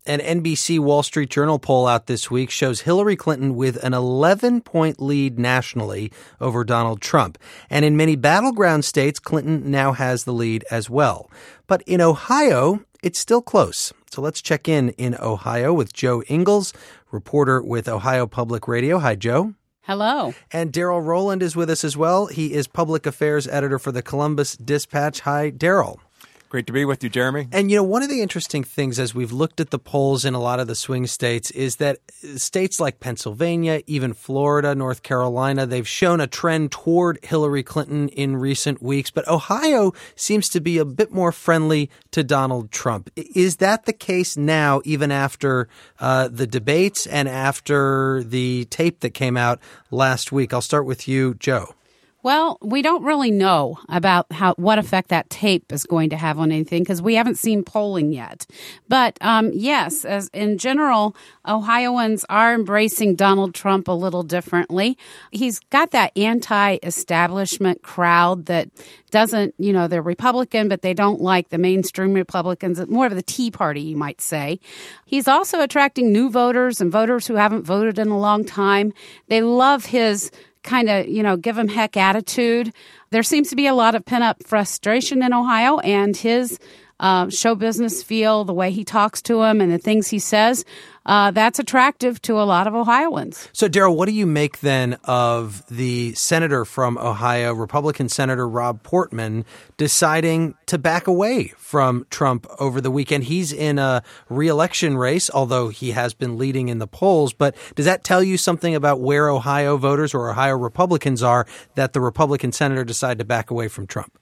An NBC Wall Street Journal poll out this week shows Hillary Clinton with an 11-point lead nationally over Donald Trump. And in many battleground states, Clinton now has the lead as well. But in Ohio, it's still close. So let's check in Ohio with Joe Ingles, reporter with Ohio Public Radio. Hi, Joe. Hello. And Daryl Rowland is with us as well. He is public affairs editor for the Columbus Dispatch. Hi, Daryl. Great to be with you, Jeremy. And, one of the interesting things as we've looked at the polls in a lot of the swing states is that states like Pennsylvania, even Florida, North Carolina, they've shown a trend toward Hillary Clinton in recent weeks. But Ohio seems to be a bit more friendly to Donald Trump. Is that the case now, even after the debates and after the tape that came out last week? I'll start with you, Joe. Well, we don't really know about what effect that tape is going to have on anything because we haven't seen polling yet. But yes, as in general, Ohioans are embracing Donald Trump a little differently. He's got that anti-establishment crowd that doesn't, they're Republican, but they don't like the mainstream Republicans, more of the Tea Party, you might say. He's also attracting new voters and voters who haven't voted in a long time. They love his kind of, give him heck attitude. There seems to be a lot of pent-up frustration in Ohio, and his show business feel, the way he talks to him and the things he says, that's attractive to a lot of Ohioans. So, Daryl, what do you make then of the senator from Ohio, Republican Senator Rob Portman, deciding to back away from Trump over the weekend? He's in a re-election race, although he has been leading in the polls. But does that tell you something about where Ohio voters or Ohio Republicans are, that the Republican senator decided to back away from Trump?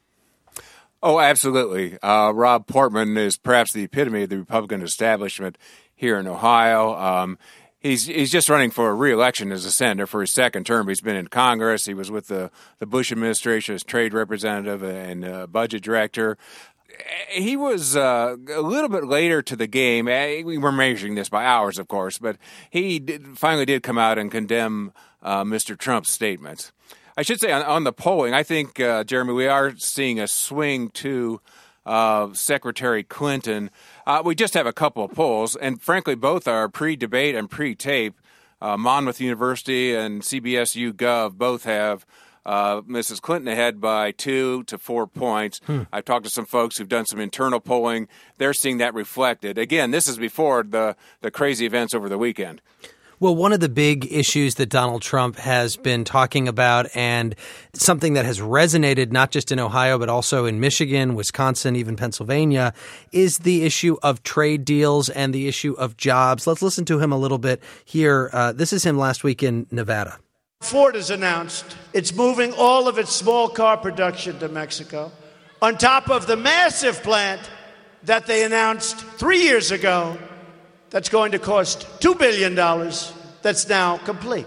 Oh, absolutely. Rob Portman is perhaps the epitome of the Republican establishment here in Ohio. He's just running for re-election as a senator for his second term. He's been in Congress. He was with the Bush administration as trade representative and budget director. He was a little bit later to the game. We were measuring this by hours, of course, but he finally did come out and condemn Mr. Trump's statements. I should say on the polling, I think, Jeremy, we are seeing a swing to Secretary Clinton. We just have a couple of polls, and frankly, both are pre-debate and pre-tape. Monmouth University and CBS YouGov both have Mrs. Clinton ahead by 2 to 4 points. I've talked to some folks who've done some internal polling. They're seeing that reflected. Again, this is before the crazy events over the weekend. Well, one of the big issues that Donald Trump has been talking about, and something that has resonated not just in Ohio, but also in Michigan, Wisconsin, even Pennsylvania, is the issue of trade deals and the issue of jobs. Let's listen to him a little bit here. This is him last week in Nevada. Ford has announced it's moving all of its small car production to Mexico, on top of the massive plant that they announced 3 years ago that's going to cost $2 billion, that's now complete.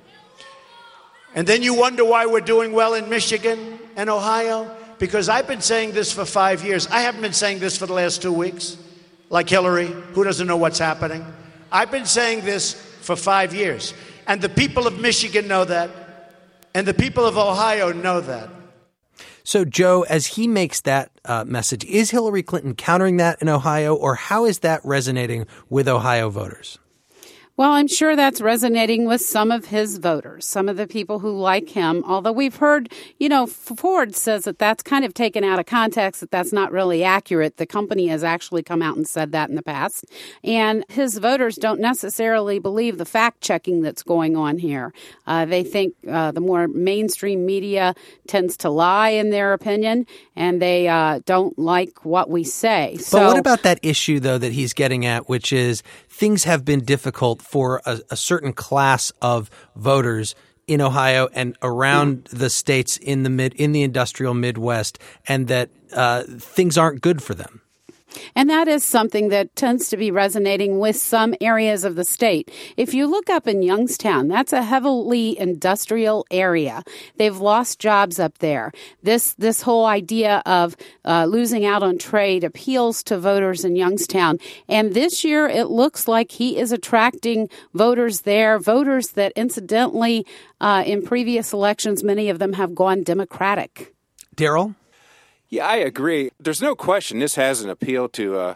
And then you wonder why we're doing well in Michigan and Ohio? Because I've been saying this for 5 years. I haven't been saying this for the last 2 weeks, like Hillary, who doesn't know what's happening. I've been saying this for 5 years. And the people of Michigan know that, and the people of Ohio know that. So, Joe, as he makes that message, is Hillary Clinton countering that in Ohio, or how is that resonating with Ohio voters? Well, I'm sure that's resonating with some of his voters, some of the people who like him, although we've heard, Ford says that that's kind of taken out of context, that that's not really accurate. The company has actually come out and said that in the past. And his voters don't necessarily believe the fact-checking that's going on here. They think the more mainstream media tends to lie, in their opinion, and they don't like what we say. But what about that issue, though, that he's getting at, which is things have been difficult for a certain class of voters in Ohio and around the states in the industrial Midwest, and that things aren't good for them? And that is something that tends to be resonating with some areas of the state. If you look up in Youngstown, that's a heavily industrial area. They've lost jobs up there. This whole idea of losing out on trade appeals to voters in Youngstown. And this year, it looks like he is attracting voters there, voters that incidentally, in previous elections, many of them have gone Democratic. Daryl? Yeah, I agree. There's no question this has an appeal to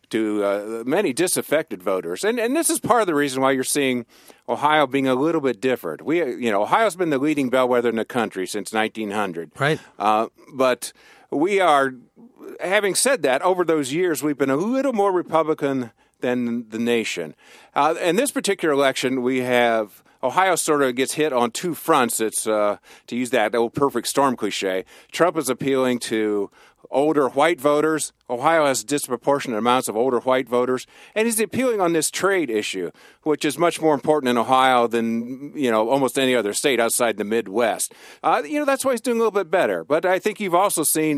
many disaffected voters. And this is part of the reason why you're seeing Ohio being a little bit different. Ohio's been the leading bellwether in the country since 1900. Right. But we are, having said that, over those years, we've been a little more Republican than the nation. In this particular election, we have Ohio sort of gets hit on two fronts. It's, to use that old perfect storm cliche, Trump is appealing to older white voters. Ohio has disproportionate amounts of older white voters. And he's appealing on this trade issue, which is much more important in Ohio than, almost any other state outside the Midwest. That's why he's doing a little bit better. But I think you've also seen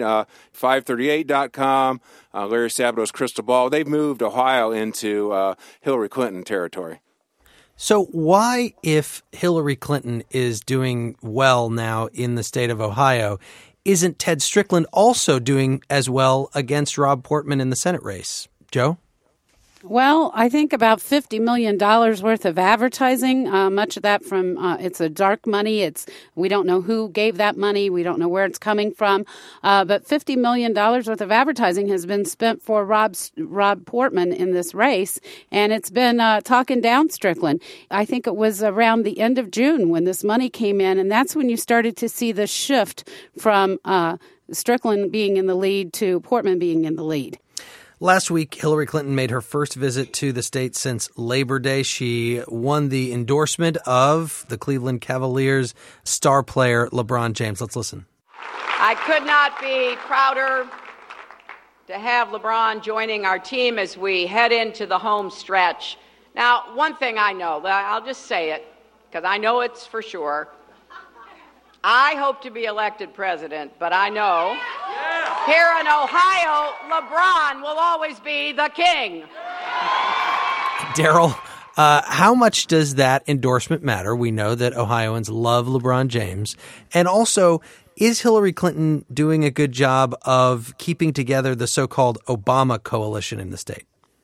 538.com, Larry Sabato's Crystal Ball. They've moved Ohio into Hillary Clinton territory. So why, if Hillary Clinton is doing well now in the state of Ohio, isn't Ted Strickland also doing as well against Rob Portman in the Senate race? Joe? Well, I think about $50 million worth of advertising, much of that from it's a dark money. We don't know who gave that money. We don't know where it's coming from. But $50 million worth of advertising has been spent for Rob Portman in this race, and it's been talking down Strickland. I think it was around the end of June when this money came in, and that's when you started to see the shift from Strickland being in the lead to Portman being in the lead. Last week, Hillary Clinton made her first visit to the state since Labor Day. She won the endorsement of the Cleveland Cavaliers star player LeBron James. Let's listen. I could not be prouder to have LeBron joining our team as we head into the home stretch. Now, one thing I know, I'll just say it because I know it's for sure. I hope to be elected president, but I know here in Ohio, LeBron will always be the king. Daryl, how much does that endorsement matter? We know that Ohioans love LeBron James. And also, is Hillary Clinton doing a good job of keeping together the so-called Obama coalition in the state?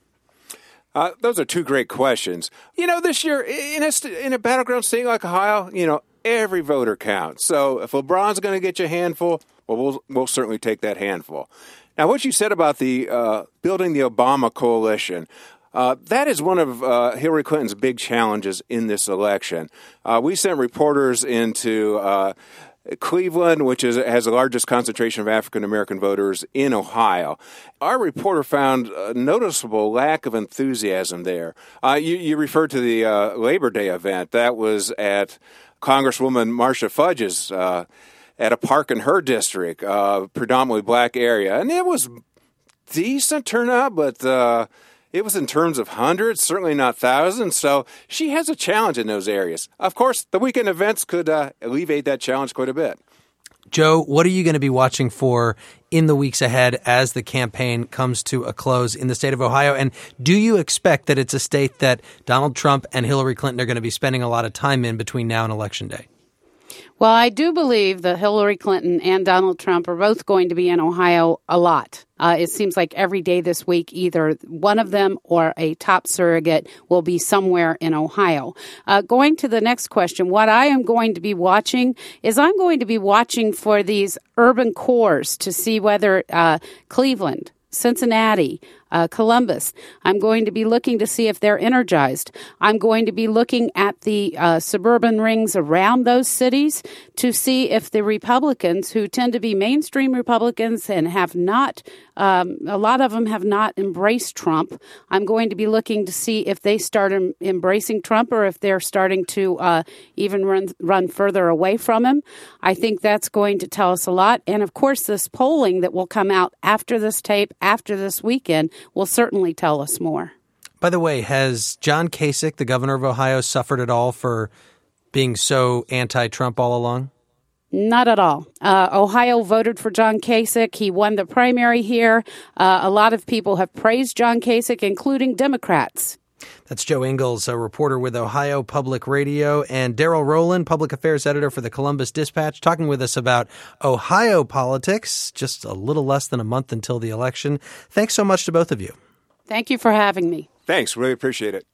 Those are two great questions. This year, in a battleground state like Ohio, every voter counts. So if LeBron's going to get you a handful, well, we'll certainly take that handful. Now, what you said about the building the Obama coalition, that is one of Hillary Clinton's big challenges in this election. We sent reporters into Cleveland, which has the largest concentration of African-American voters in Ohio. Our reporter found a noticeable lack of enthusiasm there. You referred to the Labor Day event. That was at Congresswoman Marcia Fudge's at a park in her district, predominantly black area. And it was decent turnout, but it was in terms of hundreds, certainly not thousands. So she has a challenge in those areas. Of course, the weekend events could alleviate that challenge quite a bit. Joe, what are you going to be watching for in the weeks ahead as the campaign comes to a close in the state of Ohio? And do you expect that it's a state that Donald Trump and Hillary Clinton are going to be spending a lot of time in between now and Election Day? Well, I do believe that Hillary Clinton and Donald Trump are both going to be in Ohio a lot. It seems like every day this week, either one of them or a top surrogate will be somewhere in Ohio. Going to the next question, what I am going to be watching is I'm going to be watching for these urban cores to see whether Cleveland, Cincinnati, Columbus. I'm going to be looking to see if they're energized. I'm going to be looking at the suburban rings around those cities to see if the Republicans, who tend to be mainstream Republicans and have not, a lot of them have not embraced Trump. I'm going to be looking to see if they start embracing Trump or if they're starting to even run further away from him. I think that's going to tell us a lot. And of course, this polling that will come out after this tape, after this weekend, will certainly tell us more. By the way, has John Kasich, the governor of Ohio, suffered at all for being so anti-Trump all along? Not at all. Ohio voted for John Kasich. He won the primary here. A lot of people have praised John Kasich, including Democrats. That's Joe Ingles, a reporter with Ohio Public Radio, and Daryl Rowland, public affairs editor for the Columbus Dispatch, talking with us about Ohio politics, just a little less than a month until the election. Thanks so much to both of you. Thank you for having me. Thanks. Really appreciate it.